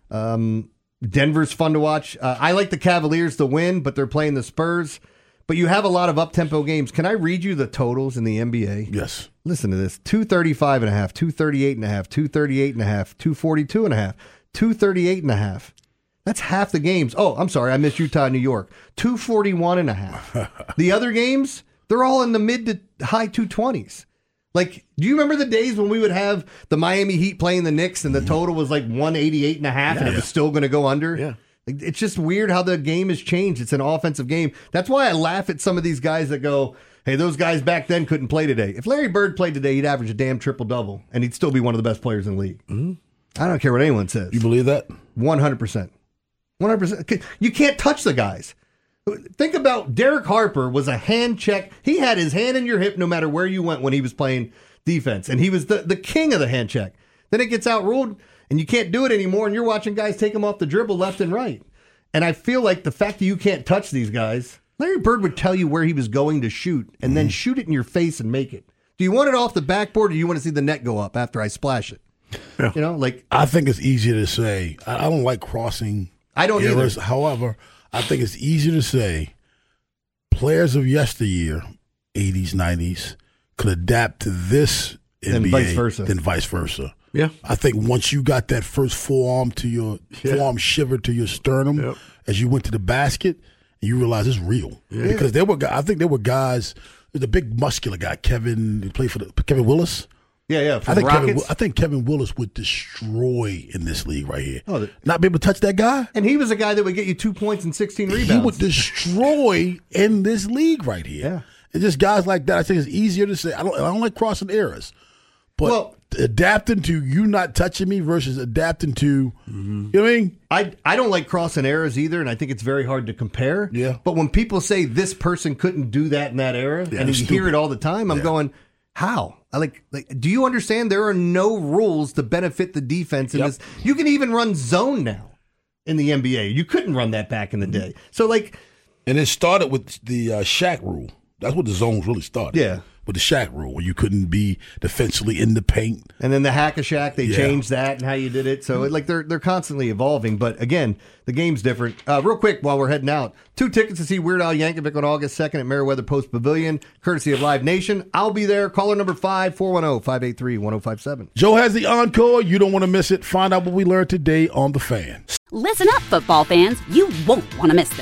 Speaker 7: Um, Denver's fun to watch. Uh, I like the Cavaliers to win, but they're playing the Spurs. But you have a lot of up-tempo games. Can I read you the totals in the N B A?
Speaker 6: Yes.
Speaker 7: Listen to this. two thirty-five and a half, two thirty-eight and a half, two thirty-eight and a half, two forty-two and a half, two thirty-eight and a half. That's half the games. Oh, I'm sorry. I missed Utah, New York. two forty-one and a half. The other games, they're all in the mid to high two twenties. Like, do you remember the days when we would have the Miami Heat playing the Knicks and the total was like one eighty-eight and a half yeah, and it was yeah. still going to go under?
Speaker 8: Yeah.
Speaker 7: It's just weird how the game has changed. It's an offensive game. That's why I laugh at some of these guys that go, hey, those guys back then couldn't play today. If Larry Bird played today, he'd average a damn triple-double, and he'd still be one of the best players in the league. Mm-hmm. I don't care what anyone says.
Speaker 6: You believe that?
Speaker 7: one hundred percent. one hundred percent. You can't touch the guys. Think about Derek Harper was a hand check. He had his hand in your hip no matter where you went when he was playing defense, and he was the, the king of the hand check. Then it gets outruled, and you can't do it anymore, and you're watching guys take him off the dribble left and right. And I feel like the fact that you can't touch these guys, Larry Bird would tell you where he was going to shoot, and mm. then shoot it in your face and make it. Do you want it off the backboard, or do you want to see the net go up after I splash it? Yeah. You know, like
Speaker 6: I think it's easier to say. I don't like crossing.
Speaker 7: I don't
Speaker 6: errors.
Speaker 7: either.
Speaker 6: However, I think it's easier to say players of yesteryear, eighties, nineties, could adapt to this N B A
Speaker 7: than vice versa.
Speaker 6: Than vice versa.
Speaker 8: Yeah,
Speaker 6: I think once you got that first forearm to your yeah. forearm shiver to your sternum yep. as you went to the basket, you realize it's real. Yeah. Because there were, I think there were guys. There's a big muscular guy, Kevin. He played for the Kevin Willis.
Speaker 7: Yeah, yeah.
Speaker 6: I think
Speaker 7: Rockets.
Speaker 6: Kevin, I think Kevin Willis would destroy in this league right here.
Speaker 7: Oh, the,
Speaker 6: Not be able to touch that guy.
Speaker 7: And he was a guy that would get you two points and sixteen rebounds.
Speaker 6: He would destroy in this league right here.
Speaker 7: Yeah.
Speaker 6: And just guys like that, I think it's easier to say. I don't. I don't like crossing errors, but
Speaker 7: well,
Speaker 6: adapting to you not touching me versus adapting to, mm-hmm. you know what I mean?
Speaker 7: I I don't like crossing errors either, and I think it's very hard to compare.
Speaker 6: Yeah.
Speaker 7: But when people say this person couldn't do that in that era, yeah, and you stupid. hear it all the time, I'm yeah. going, how? I like, like, do you understand there are no rules to benefit the defense in yep. this? You can even run zone now in the N B A. You couldn't run that back in the day. So, like,
Speaker 6: and it started with the uh, Shaq rule. That's what the zones really started.
Speaker 7: Yeah.
Speaker 6: With the Shaq rule, where you couldn't be defensively in the paint.
Speaker 7: And then the Hack-a-Shaq, they
Speaker 6: yeah.
Speaker 7: changed that and how you did it. So, it, like, they're they're constantly evolving. But, again, the game's different. Uh, real quick, while we're heading out, two tickets to see Weird Al Yankovic on August second at Meriwether Post Pavilion, courtesy of Live Nation. I'll be there. Caller number five, four one zero, five eight three, one zero five seven.
Speaker 6: Joe has the encore. You don't want to miss it. Find out what we learned today on The Fan.
Speaker 1: Listen up, football fans. You won't want to miss this.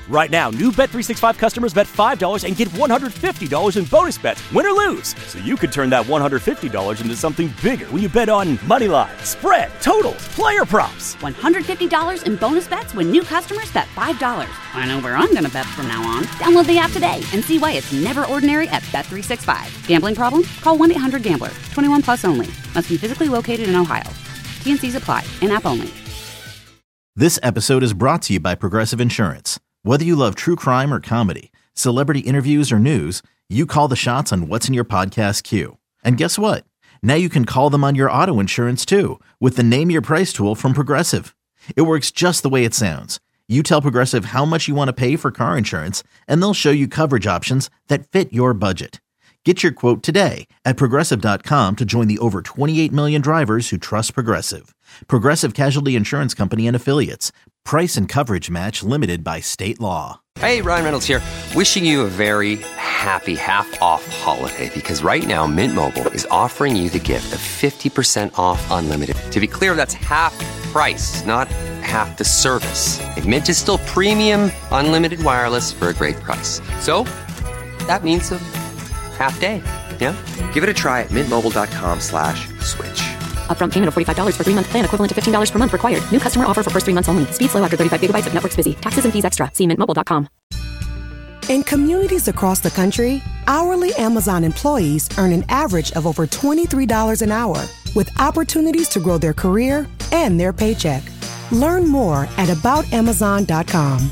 Speaker 2: Right now, new Bet three sixty-five customers bet five dollars and get one hundred fifty dollars in bonus bets, win or lose. So you could turn that one hundred fifty dollars into something bigger when you bet on money line, spread, totals, player props.
Speaker 1: one hundred fifty dollars in bonus bets when new customers bet five dollars. I know where I'm going to bet from now on. Download the app today and see why it's never ordinary at Bet three sixty-five. Gambling problem? Call one eight hundred gambler. twenty-one plus only. Must be physically located in Ohio. T N Cs apply. In-app only.
Speaker 3: This episode is brought to you by Progressive Insurance. Whether you love true crime or comedy, celebrity interviews or news, you call the shots on what's in your podcast queue. And guess what? Now you can call them on your auto insurance too with the Name Your Price tool from Progressive. It works just the way it sounds. You tell Progressive how much you want to pay for car insurance, and they'll show you coverage options that fit your budget. Get your quote today at Progressive dot com to join the over twenty-eight million drivers who trust Progressive. Progressive Casualty Insurance Company and Affiliates. Price and coverage match limited by state law.
Speaker 9: Hey, Ryan Reynolds here. Wishing you a very happy half-off holiday because right now Mint Mobile is offering you the gift of fifty percent off unlimited. To be clear, that's half price, not half the service. And Mint is still premium unlimited wireless for a great price. So that means a half day, yeah? Give it a try at mintmobile.com slash switch.
Speaker 10: Upfront payment of forty-five dollars for three-month plan equivalent to fifteen dollars per month required. New customer offer for first three months only. Speed slow after thirty-five gigabytes if network's busy. Taxes and fees extra. See mint mobile dot com.
Speaker 4: In communities across the country, hourly Amazon employees earn an average of over twenty-three dollars an hour, with opportunities to grow their career and their paycheck. Learn more at about amazon dot com.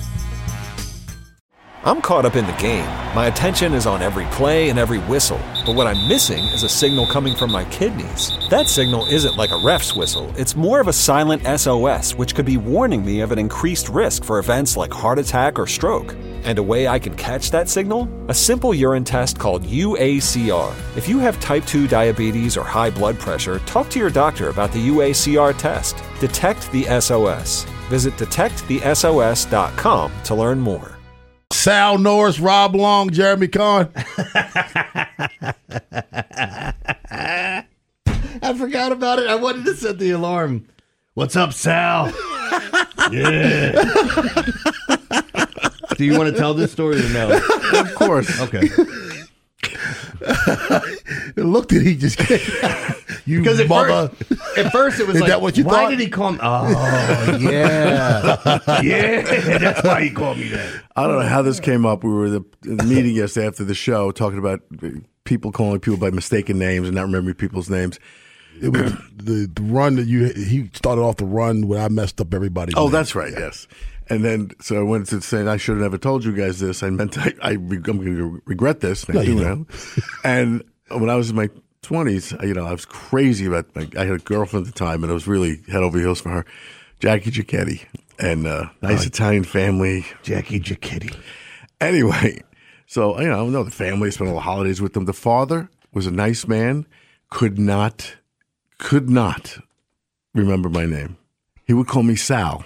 Speaker 11: I'm caught up in the game. My attention is on every play and every whistle. But what I'm missing is a signal coming from my kidneys. That signal isn't like a ref's whistle. It's more of a silent S O S, which could be warning me of an increased risk for events like heart attack or stroke. And a way I can catch that signal? A simple urine test called U A C R. If you have type two diabetes or high blood pressure, talk to your doctor about the U A C R test. Detect the S O S. Visit detect the S O S dot com to learn more.
Speaker 6: Sal Norris, Rob Long, Jeremy Kahn.
Speaker 7: I forgot about it. I wanted to set the alarm. What's up, Sal? Yeah. Do you want to tell this story or no?
Speaker 8: Of course.
Speaker 7: Okay.
Speaker 6: Looked at he just you
Speaker 7: because at
Speaker 6: mother.
Speaker 7: First, at first it was
Speaker 6: Is
Speaker 7: like,
Speaker 6: that what you
Speaker 7: why
Speaker 6: thought?
Speaker 7: did he call me? Oh, yeah. Yeah, that's why he called me that.
Speaker 8: I don't know how this came up. We were at the, the meeting yesterday after the show talking about people calling people by mistaken names and not remembering people's names.
Speaker 6: It was the, the run that you he started off the run where I messed up everybody's
Speaker 8: Oh,
Speaker 6: name.
Speaker 8: that's right. Yes. And then, so I went to say, I should have never told you guys this. I meant, I, I, I'm going to regret this. And I
Speaker 6: No,
Speaker 8: do
Speaker 6: you
Speaker 8: now.
Speaker 6: don't.
Speaker 8: And when I was in my twenties, you know, I was crazy about, my, I had a girlfriend at the time, and I was really head over heels for her, Jackie Giacchetti. And uh, nice
Speaker 6: Oh,
Speaker 8: Italian family.
Speaker 6: Jackie Giacchetti.
Speaker 8: Anyway, so, you know, I know the family, spent all the holidays with them. The father was a nice man, could not, could not remember my name. He would call me Sal.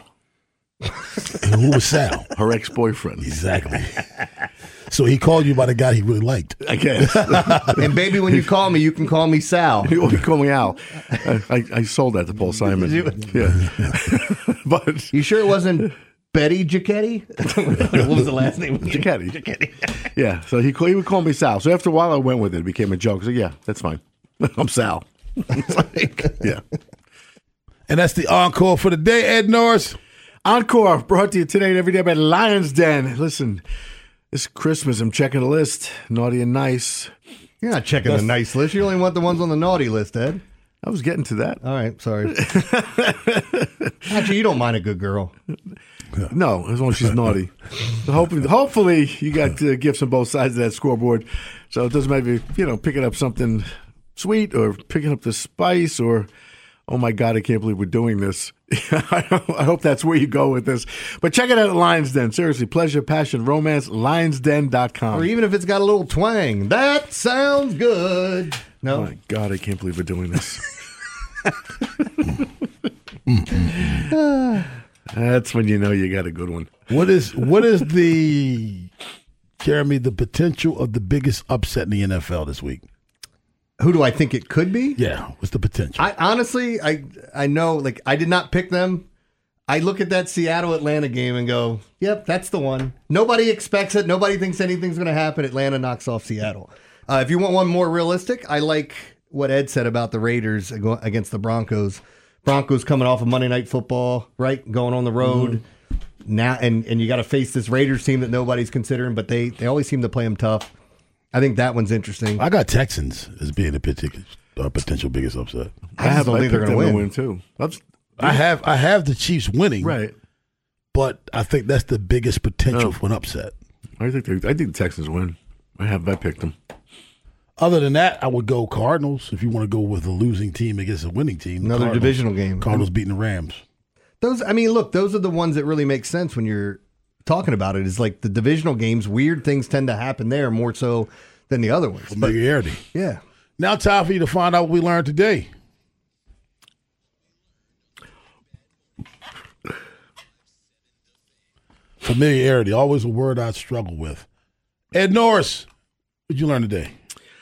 Speaker 6: And who was Sal?
Speaker 8: Her ex-boyfriend.
Speaker 6: Exactly. So he called you by the guy he really liked.
Speaker 8: I guess.
Speaker 7: And baby, when you call me, you can call me Sal.
Speaker 8: You can call me Al. I, I, I sold that to Paul Simon. Yeah. But
Speaker 7: you sure it wasn't Betty Giacchetti? What was the last name?
Speaker 8: Giacchetti.
Speaker 7: Giacchetti.
Speaker 8: Yeah. So he, he would call me Sal. So after a while, I went with it. It became a joke. So yeah, that's fine. I'm Sal. It's like, yeah.
Speaker 6: And that's the encore for the day, Ed Norris.
Speaker 8: Encore brought to you today and every day by Lion's Den. Listen, this Christmas, I'm checking the list. Naughty and nice.
Speaker 7: You're not checking That's, the nice list. You only want the ones on the naughty list, Ed.
Speaker 8: I was getting to that.
Speaker 7: All right, sorry. Actually, you don't mind a good girl.
Speaker 8: No, as long as she's naughty. So hopefully, hopefully, you got uh, gifts on both sides of that scoreboard. So it doesn't matter if, you know, picking up something sweet or picking up the spice or, oh my God, I can't believe we're doing this. I hope that's where you go with this. But check it out at Lion's Den. Seriously, pleasure, passion, romance, lions den dot com.
Speaker 7: Or even if it's got a little twang. That sounds good. No.
Speaker 8: Oh my God, I can't believe we're doing this. That's when you know you got a good one.
Speaker 6: What is what is the, Jeremy, the potential of the biggest upset in the N F L this week?
Speaker 7: Who do I think it could be?
Speaker 6: Yeah, what's the potential?
Speaker 7: I honestly, I I know, like, I did not pick them. I look at that Seattle-Atlanta game and go, yep, that's the one. Nobody expects it. Nobody thinks anything's going to happen. Atlanta knocks off Seattle. Uh, if you want one more realistic, I like what Ed said about the Raiders against the Broncos. Broncos coming off of Monday Night Football, right? Going on the road. Mm-hmm. now, and, and you got to face this Raiders team that nobody's considering, but they, they always seem to play them tough. I think that one's interesting.
Speaker 6: I got Texans as being the particular, uh, potential biggest upset.
Speaker 7: I, I have don't think they're going to win.
Speaker 8: win too. That's,
Speaker 6: I have I have the Chiefs winning,
Speaker 8: right?
Speaker 6: But I think that's the biggest potential oh. for an upset.
Speaker 8: I think I think the Texans win. I have I picked them.
Speaker 6: Other than that, I would go Cardinals if you want to go with a losing team against a winning team.
Speaker 7: Another
Speaker 6: Cardinals,
Speaker 7: divisional game.
Speaker 6: Cardinals beating the Rams.
Speaker 7: Those, I mean, look, those are the ones that really make sense when you're talking about it. Is like the divisional games. Weird things tend to happen there more so than the other ones.
Speaker 6: Familiarity.
Speaker 7: But, yeah.
Speaker 6: Now, time for you to find out what we learned today. Familiarity, always a word I struggle with. Ed Norris, what did you learn today?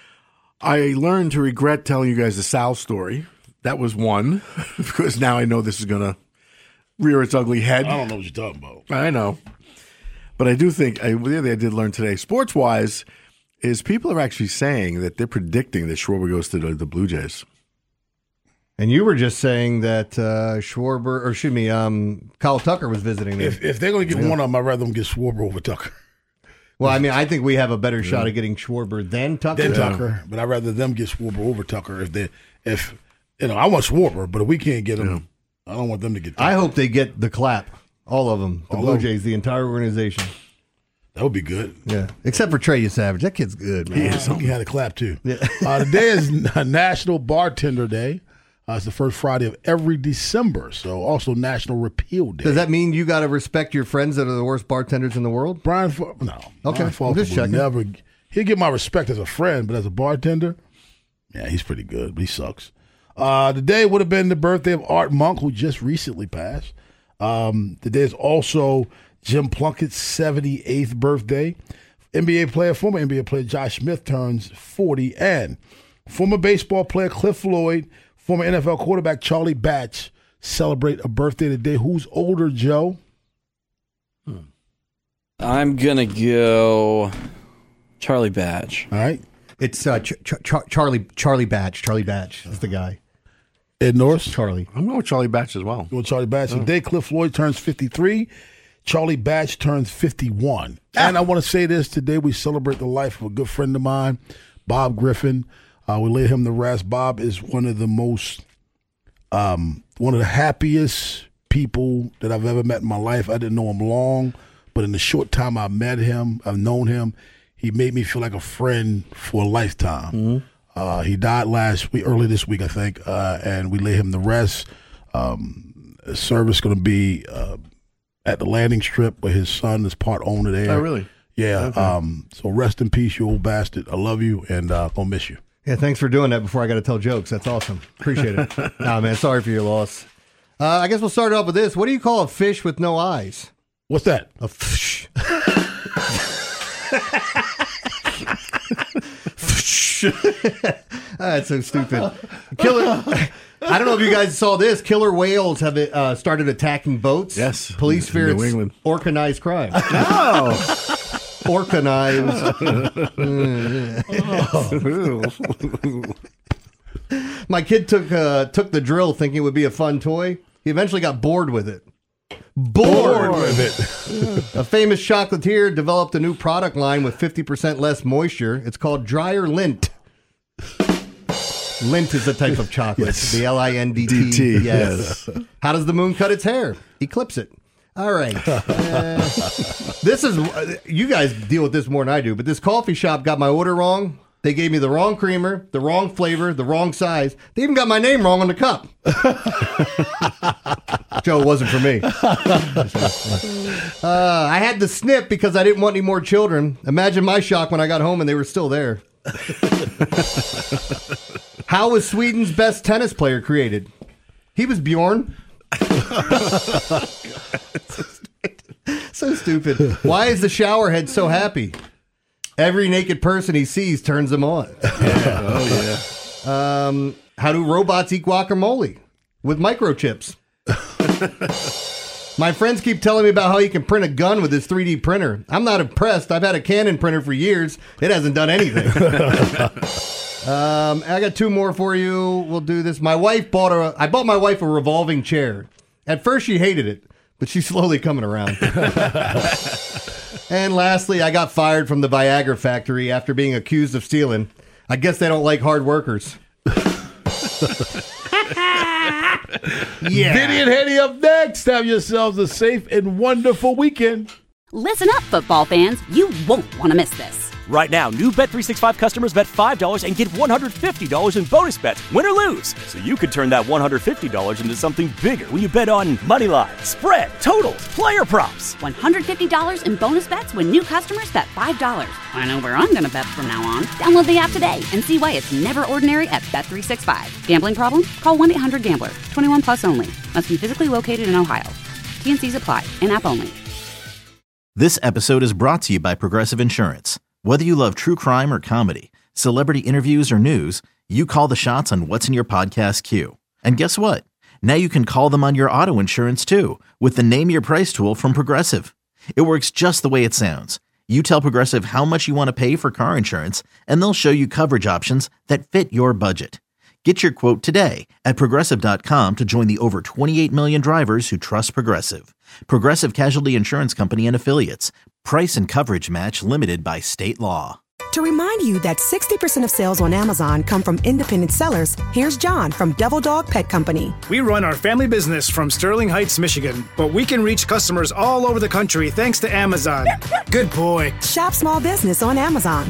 Speaker 8: I learned to regret telling you guys the Sal story. That was one, because now I know this is going to rear its ugly head.
Speaker 6: I don't know what you're talking about.
Speaker 8: I know. But I do think, I, the other thing I did learn today, sports-wise, is people are actually saying that they're predicting that Schwarber goes to the, the Blue Jays.
Speaker 7: And you were just saying that uh, Schwarber, or excuse me, um, Kyle Tucker was visiting them.
Speaker 6: If, if they're going to get yeah. one of them, I'd rather them get Schwarber over Tucker.
Speaker 7: Well, I mean, I think we have a better yeah. shot of getting Schwarber than Tucker.
Speaker 6: Than Tucker, but I'd rather them get Schwarber over Tucker. If they, if you know, I want Schwarber, but if we can't get him, yeah. I don't want them to get Tucker.
Speaker 7: I hope they get the clap, all of them, the all Blue Jays, the entire organization.
Speaker 6: That would be good.
Speaker 7: Yeah, except for Trey Savage. That kid's good, man.
Speaker 6: He, is, he had a clap, too. Yeah. uh, today is National Bartender Day. Uh, it's the first Friday of every December, so also National Repeal Day.
Speaker 7: Does that mean you got to respect your friends that are the worst bartenders in the world?
Speaker 6: Brian, F- no.
Speaker 7: Okay,
Speaker 6: Brian Faulkner
Speaker 7: I'm just checking.
Speaker 6: Never, he'll get my respect as a friend, but as a bartender, yeah, he's pretty good, but he sucks. Uh, today would have been the birthday of Art Monk, who just recently passed. Um, today is also Jim Plunkett's seventy-eighth birthday. N B A player, former N B A player Josh Smith turns forty, and former baseball player Cliff Floyd, former N F L quarterback Charlie Batch celebrate a birthday today. Who's older, Joe?
Speaker 15: Hmm. I'm going to go Charlie Batch.
Speaker 6: All right.
Speaker 7: It's uh, Ch- Ch- Charlie Charlie Batch. Charlie Batch is the guy.
Speaker 6: Ed Norris?
Speaker 7: Charlie.
Speaker 8: I'm going with Charlie Batch as well.
Speaker 6: Going with Charlie Batch. Oh. Today, Cliff Floyd turns fifty-three. Charlie Batch turns fifty-one. Ah. And I want to say this. Today, we celebrate the life of a good friend of mine, Bob Griffin. Uh, we lay him to rest. Bob is one of the most, um, one of the happiest people that I've ever met in my life. I didn't know him long, but in the short time I met him, I've known him, he made me feel like a friend for a lifetime. Mm-hmm. Uh, he died last week, early this week, I think, uh, and we lay him to rest. Um, service going to be uh, at the landing strip where his son is part owner there.
Speaker 8: Oh, really?
Speaker 6: Yeah. Okay. Um, so rest in peace, you old bastard. I love you, and uh, gonna miss you.
Speaker 7: Yeah, thanks for doing that before I got to tell jokes. That's awesome. Appreciate it. Nah, man, sorry for your loss. Uh, I guess we'll start off with this. What do you call a fish with no eyes?
Speaker 6: What's that?
Speaker 7: A fish. That's so stupid. Killer. I don't know if you guys saw this. Killer whales have uh, started attacking boats.
Speaker 8: Yes.
Speaker 7: Police fear it's organized crime. No. Organized. My kid took uh, took the drill thinking it would be a fun toy. He eventually got bored with it. Bored, bored with it. A famous chocolatier developed a new product line with fifty percent less moisture. It's called Dryer Lint. Lint is a type of chocolate. Yes. The L I N D T. D T, yes. yes. How does the moon cut its hair? He clips it. All right. Uh, this is, you guys deal with this more than I do, but this coffee shop got my order wrong. They gave me the wrong creamer, the wrong flavor, the wrong size. They even got my name wrong on the cup. Joe, it wasn't for me. Uh, I had to snip because I didn't want any more children. Imagine my shock when I got home and they were still there. How was Sweden's best tennis player created? He was Bjorn. So stupid. Why is the shower head so happy? Every naked person he sees turns him on.
Speaker 8: Yeah. Oh, yeah.
Speaker 7: Um, how do robots eat guacamole? With microchips. My friends keep telling me about how he can print a gun with his three D printer. I'm not impressed. I've had a Canon printer for years. It hasn't done anything. um, I got two more for you. We'll do this. My wife bought a. I bought my wife a revolving chair. At first, she hated it, but she's slowly coming around. And lastly, I got fired from the Viagra factory after being accused of stealing. I guess they don't like hard workers.
Speaker 6: Yeah. Vinny and Henny up next. Have yourselves a safe and wonderful weekend.
Speaker 1: Listen up, football fans. You won't want to miss this.
Speaker 2: Right now, new Bet three sixty-five customers bet five dollars and get one hundred fifty dollars in bonus bets, win or lose. So you could turn that one hundred fifty dollars into something bigger when you bet on money line, spread, totals, player props.
Speaker 1: one hundred fifty dollars in bonus bets when new customers bet five dollars. I know where I'm going to bet from now on. Download the app today and see why it's never ordinary at Bet three sixty-five. Gambling problem? Call one eight hundred gambler. twenty-one plus only. Must be physically located in Ohio. T N Cs apply. In-app only.
Speaker 3: This episode is brought to you by Progressive Insurance. Whether you love true crime or comedy, celebrity interviews or news, you call the shots on what's in your podcast queue. And guess what? Now you can call them on your auto insurance too with the Name Your Price tool from Progressive. It works just the way it sounds. You tell Progressive how much you want to pay for car insurance, and they'll show you coverage options that fit your budget. Get your quote today at Progressive dot com to join the over twenty-eight million drivers who trust Progressive. Progressive Casualty Insurance Company and Affiliates. Price and coverage match limited by state law.
Speaker 4: To remind you that sixty percent of sales on Amazon come from independent sellers, here's John from Devil Dog Pet Company.
Speaker 5: We run our family business from Sterling Heights, Michigan, but we can reach customers all over the country thanks to Amazon. Good boy.
Speaker 4: Shop small business on Amazon.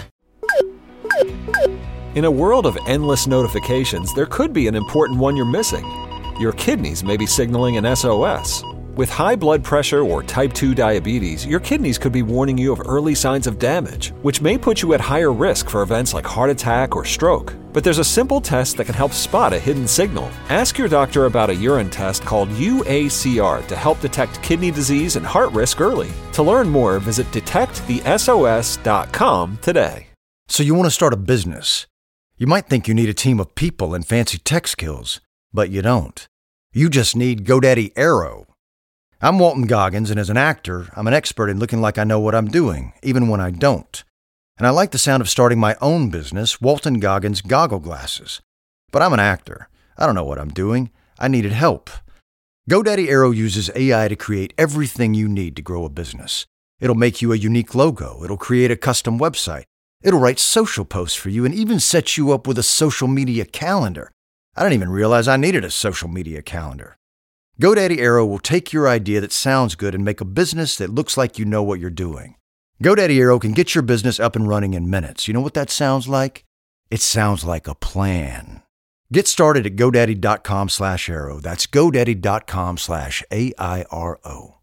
Speaker 11: In a world of endless notifications, there could be an important one you're missing. Your kidneys may be signaling an S O S. With high blood pressure or type two diabetes, your kidneys could be warning you of early signs of damage, which may put you at higher risk for events like heart attack or stroke. But there's a simple test that can help spot a hidden signal. Ask your doctor about a urine test called U A C R to help detect kidney disease and heart risk early. To learn more, visit detect the S O S dot com today.
Speaker 16: So you want to start a business. You might think you need a team of people and fancy tech skills, but you don't. You just need GoDaddy Aero. I'm Walton Goggins, and as an actor, I'm an expert in looking like I know what I'm doing, even when I don't. And I like the sound of starting my own business, Walton Goggins Goggle Glasses. But I'm an actor. I don't know what I'm doing. I needed help. GoDaddy Aero uses A I to create everything you need to grow a business. It'll make you a unique logo. It'll create a custom website. It'll write social posts for you and even set you up with a social media calendar. I didn't even realize I needed a social media calendar. GoDaddy Aero will take your idea that sounds good and make a business that looks like you know what you're doing. GoDaddy Aero can get your business up and running in minutes. You know what that sounds like? It sounds like a plan. Get started at GoDaddy dot com slash Aero. That's GoDaddy dot com slash A I R O.